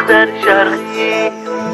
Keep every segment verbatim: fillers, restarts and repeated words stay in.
دختر شرقی.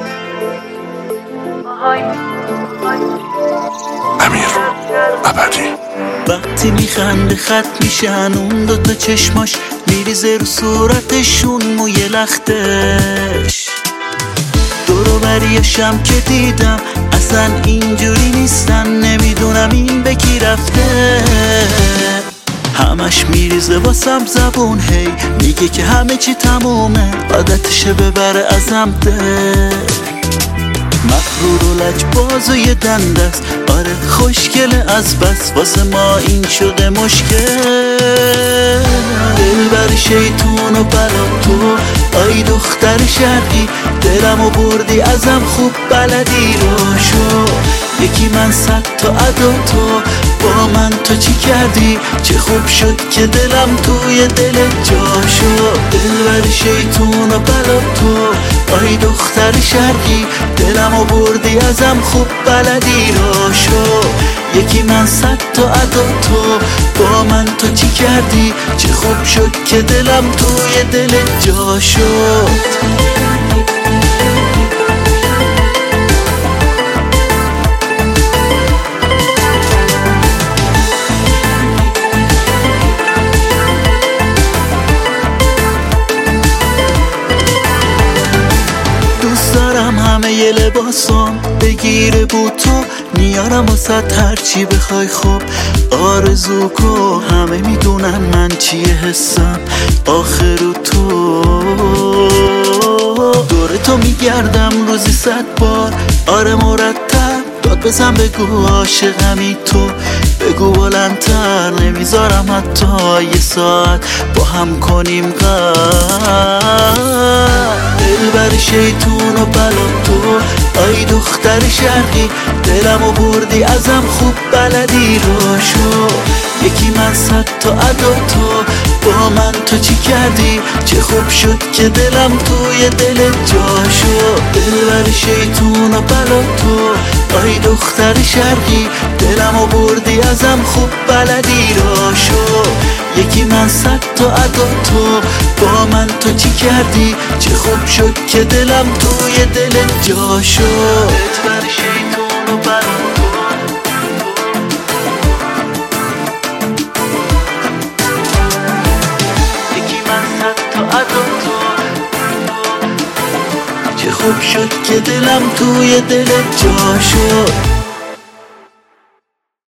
امیر ابدی. وقتی میخنده خط میشن اون دوتا چشماش، میریزه رو صورتشون موی لختش. دورو بریاشم که دیدم اصلا اینجوری نیستن، نمیدونم این به کی رفته. همش میریزه واسم زبون، هی میگه که همه چی تمومه، عادتشه ببره ازم ده. مغرور و لجباز و یه دندست، آره خوشگله از بس، واسه ما این شده مشکل. دلبر شیطون و بلا تو، آی دختر شرقی، دلمو بردی ازم خوب بلدی رو شو. یکی من صد تا ادا تو، با من تو چی کردی؟ چه خوب شد که دلم توی دل جا شد. دلبر شیطون و بلا تو، آی دختر شرقی، دلمو بردی ازم خوب بلدی رو شو. یکی من صد تا ادا تو، با من تو چی کردی؟ چه خوب شد که دلم توی دل جا شد. همه یه لباسم بگیره بود تو، میارم واسه هرچی بخوای. خوب آرزو کو، همه میدونن من چیه حسم آخرو تو. دور تو میگردم روزی صد بار، آره مرتب داد بزن بگو عاشقمی تو. بگو بلندتر، نمیذارم حتی یه ساعت با هم کنیم قد. دلبر شیطون و بلا تو، آی دختر شرقی، دلمو بردی ازم خوب بلدی رو شو. یکی من صد تا ادا تو، با من تو چی کردی؟ چه خوب شد که دلم توی دل جا شد. دلبر شیطون و بلا تو، آی دختر شرقی، دلمو بردی ازم خوب بلدی رو شو. یکی من صد تا ادا تو، با من تو چی کردی؟ چه خوب شد که دلم توی دل جا شد. دلبر شیطون و بلا تو، یکی من صد تا ادا تو، چه خوب شد که دلم توی دل جا شد.